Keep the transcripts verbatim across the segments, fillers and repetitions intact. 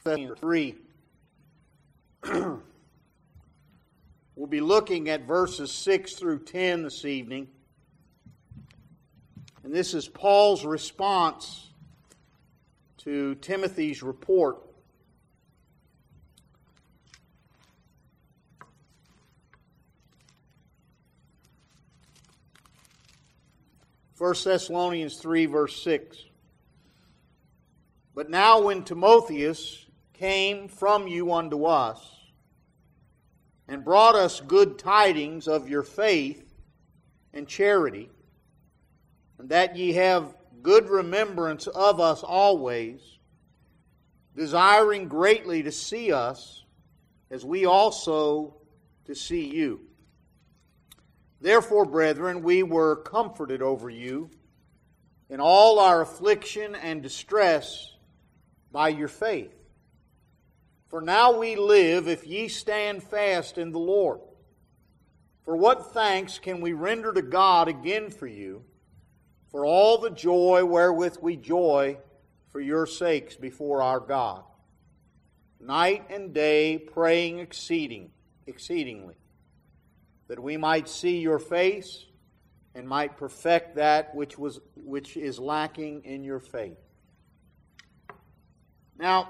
three. We'll be looking at verses six through ten this evening. And this is Paul's response to Timothy's report. First Thessalonians three, verse six. But now when Timotheus came from you unto us, and brought us good tidings of your faith and charity, and that ye have good remembrance of us always, desiring greatly to see us, as we also to see you. Therefore, brethren, we were comforted over you in all our affliction and distress by your faith. For now we live, if ye stand fast in the Lord. For what thanks can we render to God again for you, for all the joy wherewith we joy for your sakes before our God, night and day praying exceeding, exceedingly, that we might see your face and might perfect that which was which is lacking in your faith. Now,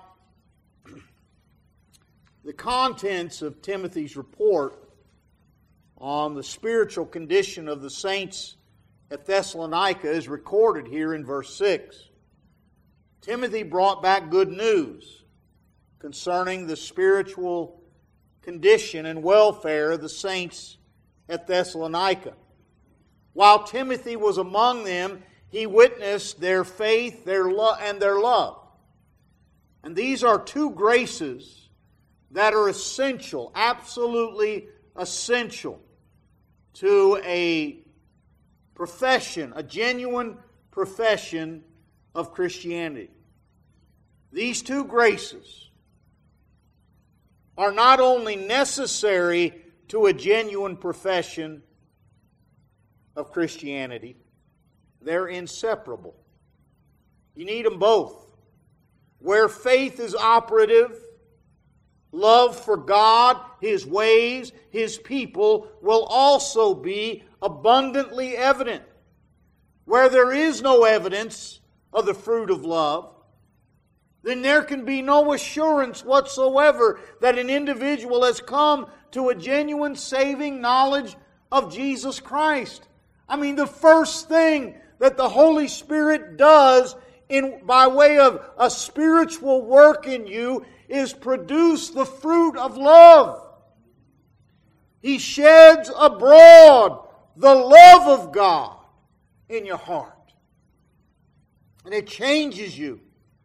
the contents of Timothy's report on the spiritual condition of the saints at Thessalonica is recorded here in verse six. Timothy brought back good news concerning the spiritual condition and welfare of the saints at Thessalonica. While Timothy was among them, he witnessed their faith, their love, and their love. And these are two graces that are essential, absolutely essential to a profession, a genuine profession of Christianity. These two graces are not only necessary to a genuine profession of Christianity, they're inseparable. You need them both. Where faith is operative, love for God, His ways, His people will also be abundantly evident. Where there is no evidence of the fruit of love, then there can be no assurance whatsoever that an individual has come to a genuine saving knowledge of Jesus Christ. I mean, the first thing that the Holy Spirit does in by way of a spiritual work in you is produce the fruit of love. He sheds abroad the love of God in your heart. And it changes you.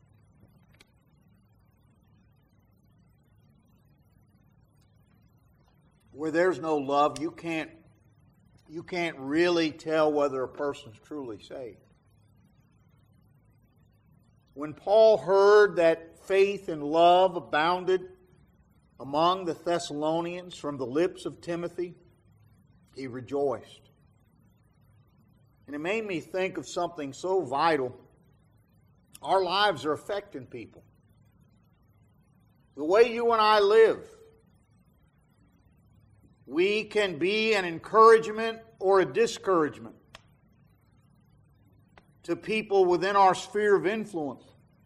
Where there's no love, you can't, you can't really tell whether a person's truly saved. When Paul heard that faith and love abounded among the Thessalonians from the lips of Timothy, he rejoiced. And it made me think of something so vital. Our lives are affecting people. The way you and I live. We can be an encouragement or a discouragement to people within our sphere of influence.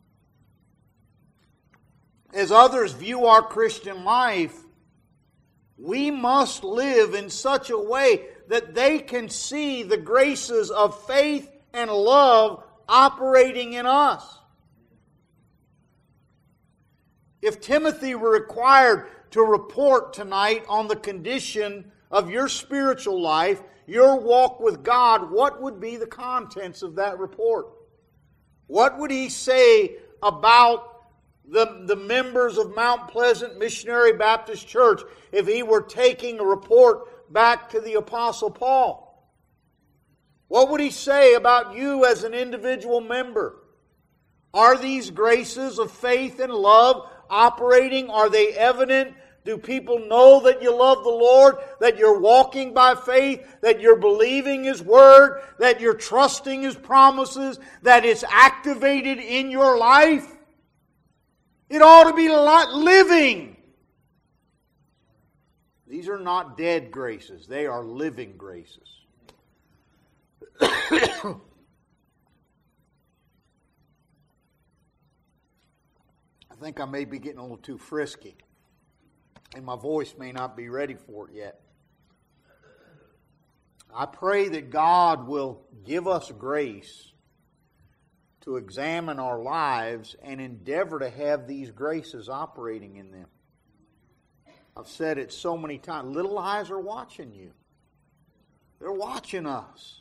As others view our Christian life, we must live in such a way that they can see the graces of faith and love operating in us. If Timothy were required to report tonight on the condition of your spiritual life, your walk with God, what would be the contents of that report? What would he say about the, the members of Mount Pleasant Missionary Baptist Church if he were taking a report back to the Apostle Paul? What would he say about you as an individual member? Are these graces of faith and love operating? Are they evident? Do people know that you love the Lord, that you're walking by faith, that you're believing His Word, that you're trusting His promises, that it's activated in your life? It ought to be living. These are not dead graces. They are living graces. I think I may be getting a little too frisky, and my voice may not be ready for it yet. I pray that God will give us grace to examine our lives and endeavor to have these graces operating in them. I've said it so many times. Little eyes are watching you. They're watching us.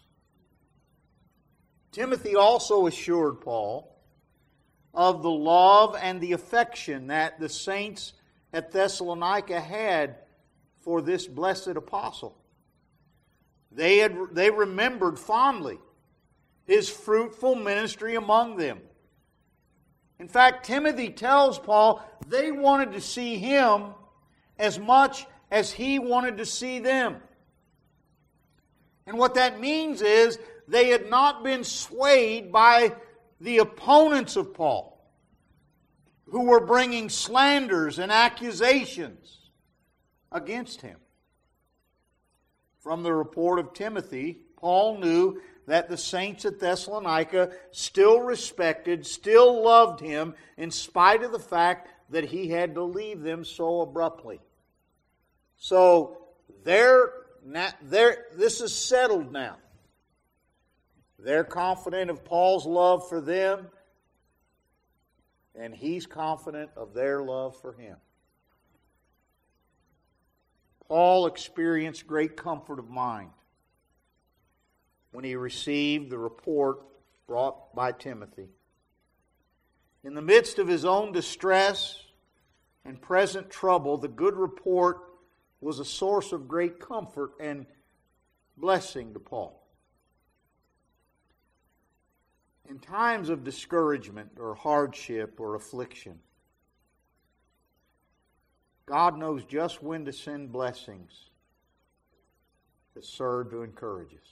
Timothy also assured Paul of the love and the affection that the saints at Thessalonica had for this blessed apostle. They had, they remembered fondly his fruitful ministry among them. In fact, Timothy tells Paul they wanted to see him as much as he wanted to see them. And what that means is they had not been swayed by the opponents of Paul, who were bringing slanders and accusations against him. From the report of Timothy, Paul knew that the saints at Thessalonica still respected, still loved him, in spite of the fact that he had to leave them so abruptly. So, they're, they're, this is settled now. They're confident of Paul's love for them, and he's confident of their love for him. Paul experienced great comfort of mind when he received the report brought by Timothy. In the midst of his own distress and present trouble, the good report was a source of great comfort and blessing to Paul. In times of discouragement or hardship or affliction, God knows just when to send blessings that serve to encourage us.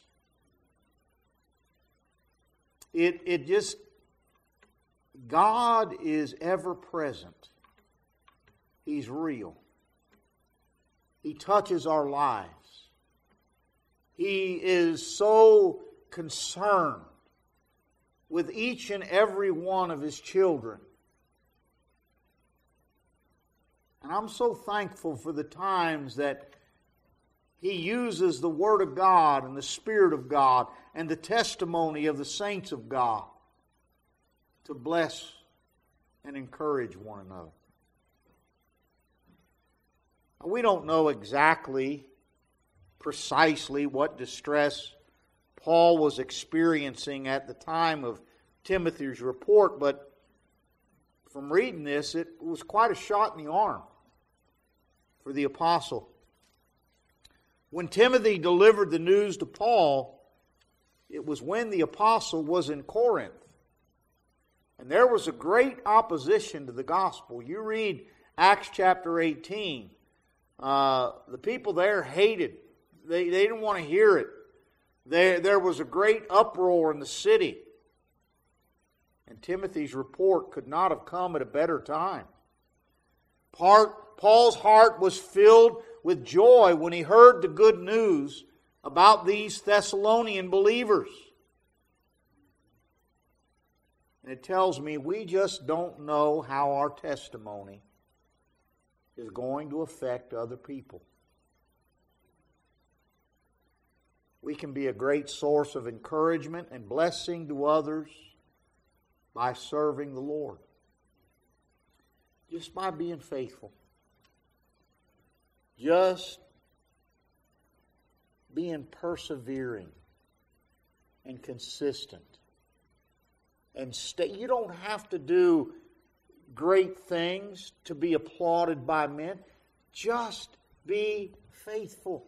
It, it just, God is ever present. He's real. He touches our lives. He is so concerned with each and every one of His children. And I'm so thankful for the times that He uses the Word of God and the Spirit of God and the testimony of the saints of God to bless and encourage one another. We don't know exactly, precisely what distress Paul was experiencing at the time of Timothy's report, but from reading this, it was quite a shot in the arm for the apostle. When Timothy delivered the news to Paul, it was when the apostle was in Corinth. And there was a great opposition to the gospel. You read Acts chapter eighteen. Uh, the people there hated. They, they didn't want to hear it. There, there was a great uproar in the city. And Timothy's report could not have come at a better time. Part, Paul's heart was filled with joy when he heard the good news about these Thessalonian believers. And it tells me we just don't know how our testimony is going to affect other people. We can be a great source of encouragement and blessing to others by serving the Lord. Just by being faithful. Just being persevering and consistent. And stay. You don't have to do great things to be applauded by men. Just be faithful.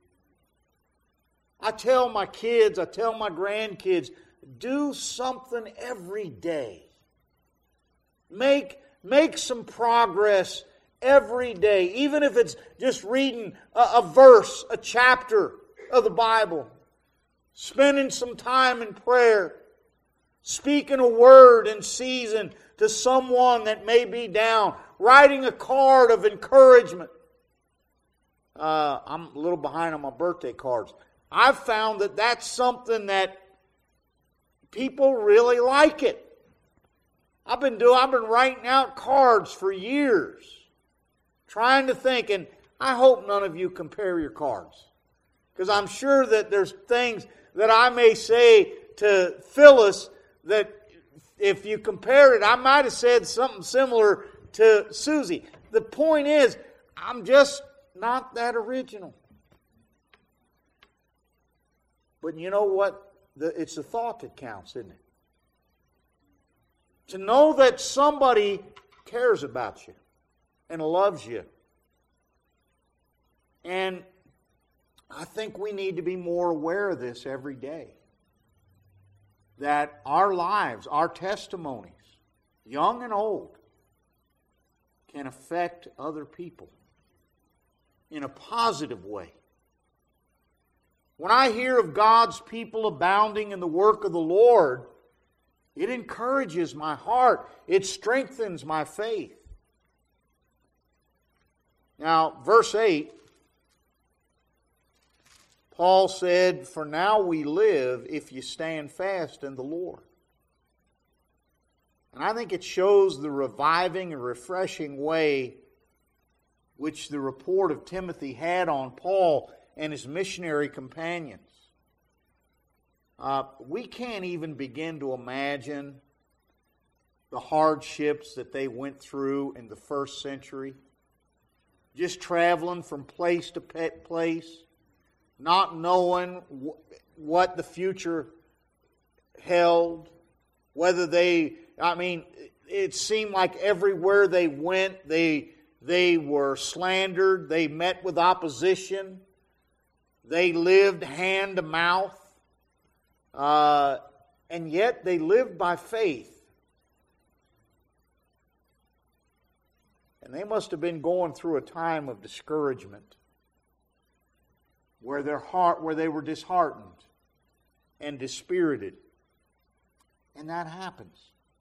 I tell my kids, I tell my grandkids, do something every day. Make, make some progress every day. Even if it's just reading a, a verse, a chapter of the Bible. Spending some time in prayer. Speaking a word in season to someone that may be down, writing a card of encouragement. Uh, I'm a little behind on my birthday cards. I've found that that's something that people really like it. I've been doing, I've been writing out cards for years, trying to think, and I hope none of you compare your cards. Because I'm sure that there's things that I may say to Phyllis that if you compare it, I might have said something similar to Susie. The point is, I'm just not that original. But you know what? The, it's the thought that counts, isn't it? To know that somebody cares about you and loves you. And I think we need to be more aware of this every day. That our lives, our testimonies, young and old, can affect other people in a positive way. When I hear of God's people abounding in the work of the Lord, it encourages my heart. It strengthens my faith. Now, verse eight, Paul said, "For now we live if you stand fast in the Lord." And I think it shows the reviving and refreshing way which the report of Timothy had on Paul and his missionary companions. Uh, we can't even begin to imagine the hardships that they went through in the first century. Just traveling from place to place, not knowing what the future held, whether they, I mean, it seemed like everywhere they went, they, they were slandered, they met with opposition, they lived hand to mouth, uh, and yet they lived by faith. And they must have been going through a time of discouragement, where their heart, where they were disheartened and dispirited. And that happens.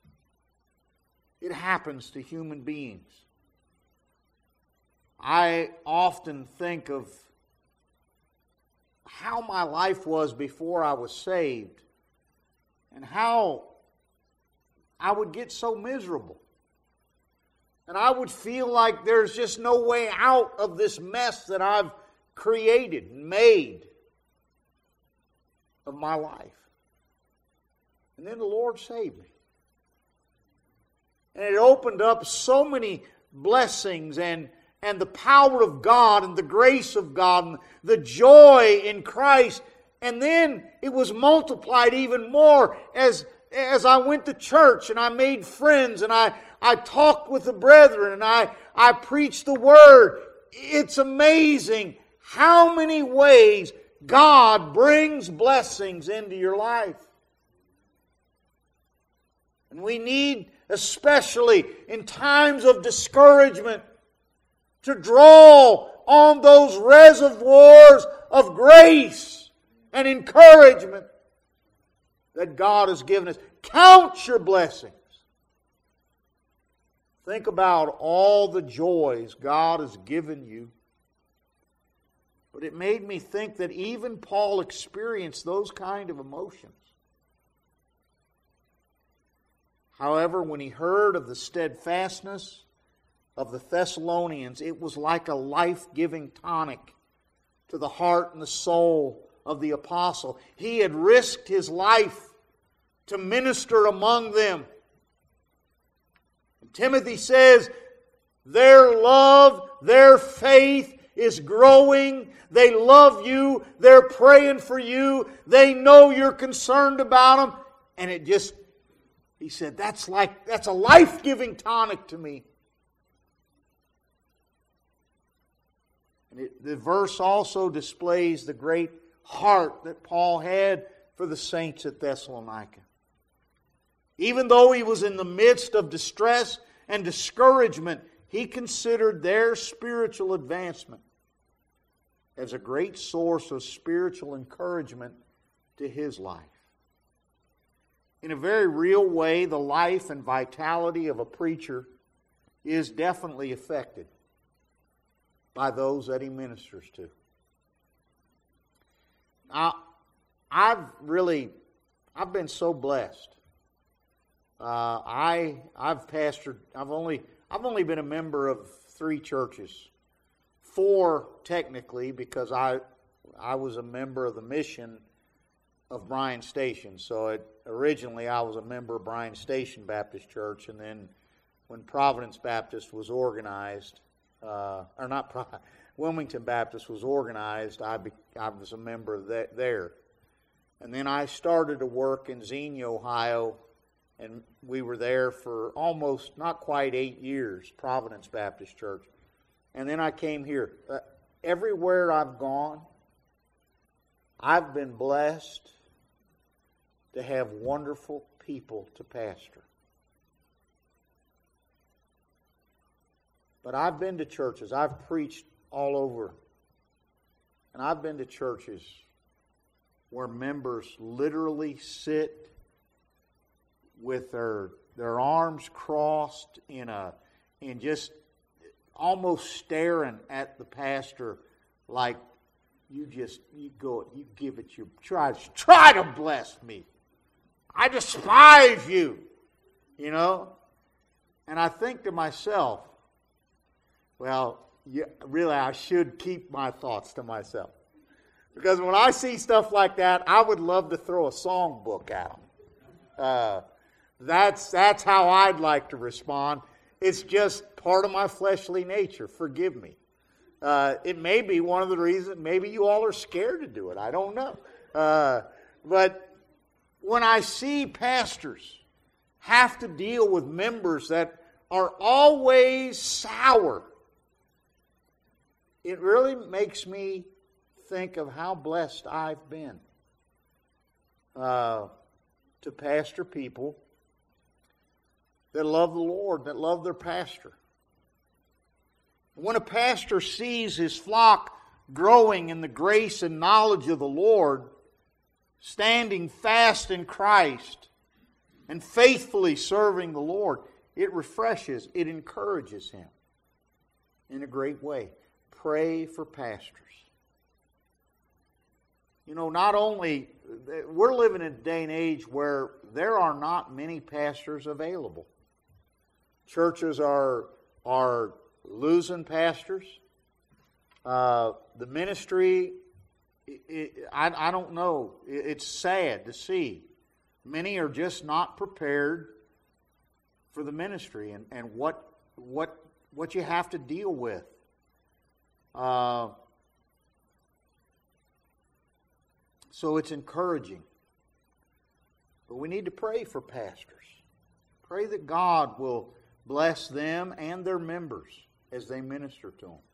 It happens to human beings. I often think of how my life was before I was saved, and how I would get so miserable. And I would feel like there's just no way out of this mess that I've created and made of my life. And then the Lord saved me. And it opened up so many blessings and, and the power of God and the grace of God and the joy in Christ. And then it was multiplied even more as, as I went to church and I made friends and I, I talked with the brethren and I, I preached the Word. It's amazing how many ways God brings blessings into your life. And we need, especially in times of discouragement, to draw on those reservoirs of grace and encouragement that God has given us. Count your blessings. Think about all the joys God has given you. But it made me think that even Paul experienced those kind of emotions. However, when he heard of the steadfastness of the Thessalonians, it was like a life-giving tonic to the heart and the soul of the apostle. He had risked his life to minister among them. And Timothy says, their love, their faith is growing. They love you. They're praying for you. They know you're concerned about them. And it just, he said, that's like, that's a life-giving tonic to me. And it, the verse also displays the great heart that Paul had for the saints at Thessalonica. Even though he was in the midst of distress and discouragement, he considered their spiritual advancement as a great source of spiritual encouragement to his life. in a very real way, the life and vitality of a preacher is definitely affected by those that he ministers to. Now, I've really, I've been so blessed. Uh, I, I've pastored. I've only, I've only been a member of three churches, four technically, because I, I was a member of the mission of Bryan Station. So it, originally, I was a member of Bryan Station Baptist Church, and then when Providence Baptist was organized, uh, or not, Pro- Wilmington Baptist was organized, I, be, I was a member of that there. And then I started to work in Xenia, Ohio, and we were there for almost, not quite eight years, Providence Baptist Church. And then I came here. Uh, everywhere I've gone, I've been blessed to have wonderful people to pastor. But I've been to churches. I've preached all over. And I've been to churches where members literally sit with their their arms crossed in a in just almost staring at the pastor like, you just you go you give it your try try to bless me. I despise you. You know? And I think to myself, well, yeah, really I should keep my thoughts to myself. Because when I see stuff like that, I would love to throw a songbook at them. Uh, that's, that's how I'd like to respond. It's just part of my fleshly nature. Forgive me. Uh, it may be one of the reasons, maybe you all are scared to do it. I don't know. Uh, but when I see pastors have to deal with members that are always sour, it really makes me think of how blessed I've been uh, to pastor people that love the Lord, that love their pastor. When a pastor sees his flock growing in the grace and knowledge of the Lord, standing fast in Christ, and faithfully serving the Lord, it refreshes, it encourages him in a great way. Pray for pastors. You know, not only, we're living in a day and age where there are not many pastors available. Churches are, are losing pastors. Uh, the ministry, it, it, I, I don't know, it, it's sad to see. Many are just not prepared for the ministry and, and what, what, what you have to deal with. Uh, so it's encouraging. But we need to pray for pastors. Pray that God will bless them and their members as they minister to them.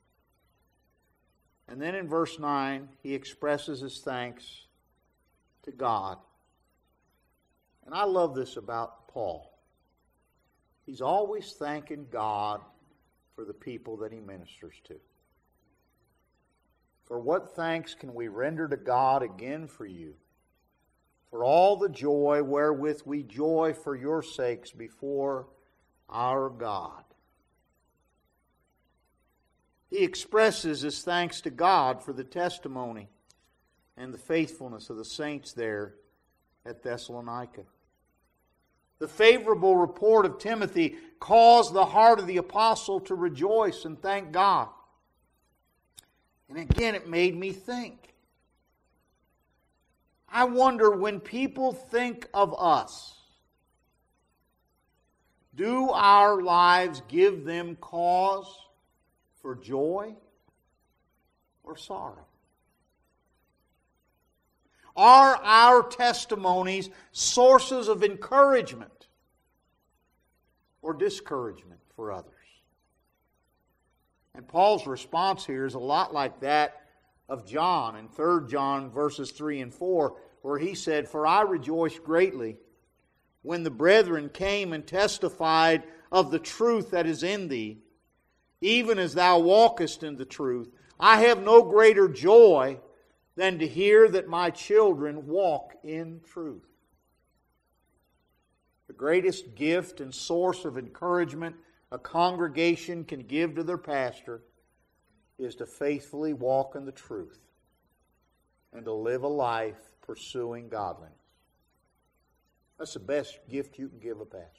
And then in verse nine, he expresses his thanks to God. And I love this about Paul. He's always thanking God for the people that he ministers to. For what thanks can we render to God again for you? For all the joy wherewith we joy for your sakes before our God. He expresses his thanks to God for the testimony and the faithfulness of the saints there at Thessalonica. The favorable report of Timothy caused the heart of the apostle to rejoice and thank God. And again, it made me think. I wonder, when people think of us, do our lives give them cause for joy or sorrow? Are our testimonies sources of encouragement or discouragement for others? And Paul's response here is a lot like that of John in Third John verses three and four, where he said, "For I rejoiced greatly when the brethren came and testified of the truth that is in thee, even as thou walkest in the truth. I have no greater joy than to hear that my children walk in truth." The greatest gift and source of encouragement a congregation can give to their pastor is to faithfully walk in the truth and to live a life pursuing godliness. That's the best gift you can give a pastor.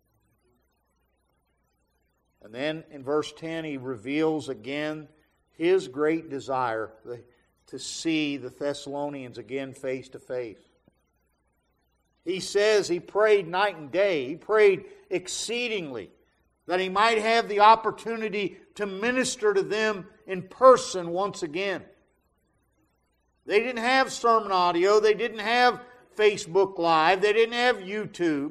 And then in verse ten, he reveals again his great desire to see the Thessalonians again face to face. He says he prayed night and day. He prayed exceedingly that he might have the opportunity to minister to them in person once again. They didn't have sermon audio. They didn't have Facebook Live. They didn't have YouTube.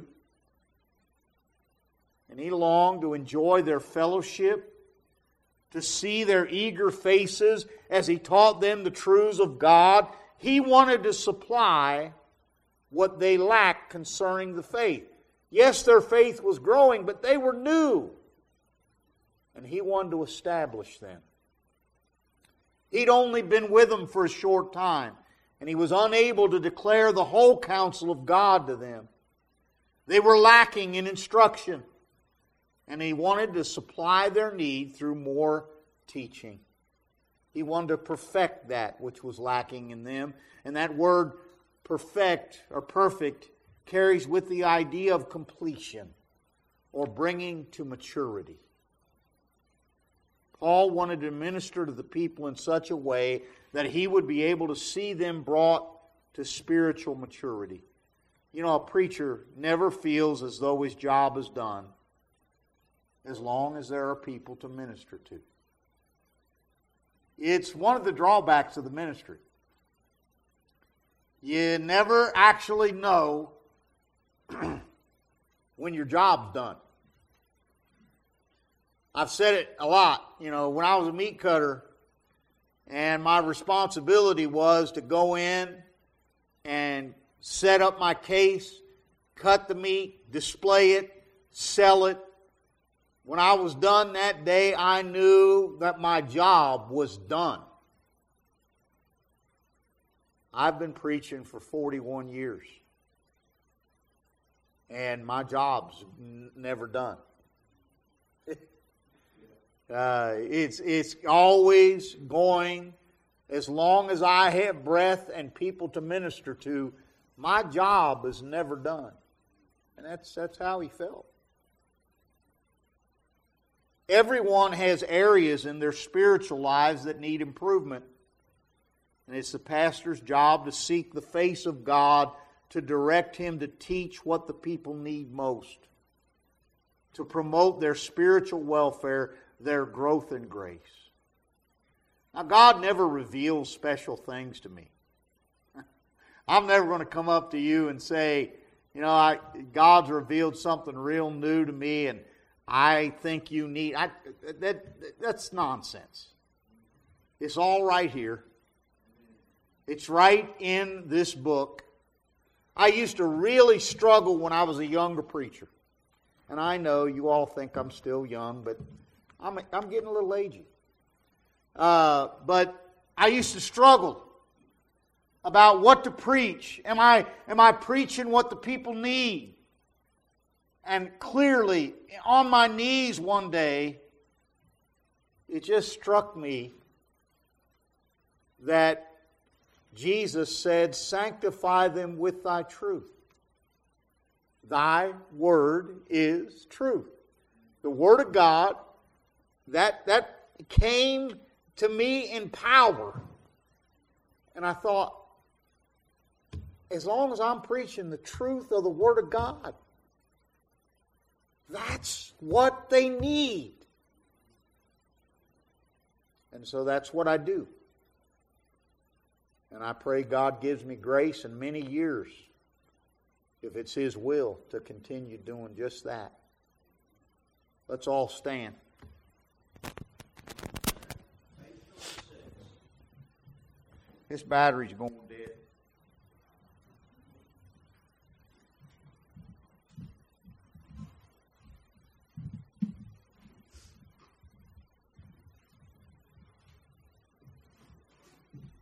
And he longed to enjoy their fellowship, to see their eager faces as he taught them the truths of God. He wanted to supply what they lacked concerning the faith. Yes, their faith was growing, but they were new. And he wanted to establish them. He'd only been with them for a short time, and he was unable to declare the whole counsel of God to them. They were lacking in instruction, and he wanted to supply their need through more teaching. He wanted to perfect that which was lacking in them, and that word perfect or perfect carries with the idea of completion or bringing to maturity. Paul wanted to minister to the people in such a way that he would be able to see them brought to spiritual maturity. You know, a preacher never feels as though his job is done as long as there are people to minister to. It's one of the drawbacks of the ministry. You never actually know when your job's done. I've said it a lot. You know, when I was a meat cutter, and my responsibility was to go in and set up my case, cut the meat, display it, sell it. When I was done that day, I knew that my job was done. I've been preaching for forty-one years, and my job's n- never done. uh, it's it's always going. As long as I have breath and people to minister to, my job is never done, and that's that's how he felt. Everyone has areas in their spiritual lives that need improvement. And it's the pastor's job to seek the face of God, to direct him to teach what the people need most, to promote their spiritual welfare, their growth in grace. Now, God never reveals special things to me. I'm never going to come up to you and say, you know, I, God's revealed something real new to me, and I think you need... I, that that's nonsense. It's all right here. It's right in this book. I used to really struggle when I was a younger preacher. And I know you all think I'm still young, but I'm, I'm getting a little agey. Uh, but I used to struggle about what to preach. Am I, am I preaching what the people need? And clearly, on my knees one day, it just struck me that Jesus said, sanctify them with thy truth. Thy word is truth. The word of God, that, that came to me in power. And I thought, as long as I'm preaching the truth of the word of God, that's what they need. And so that's what I do. And I pray God gives me grace in many years, if it's His will, to continue doing just that. Let's all stand. This battery's going.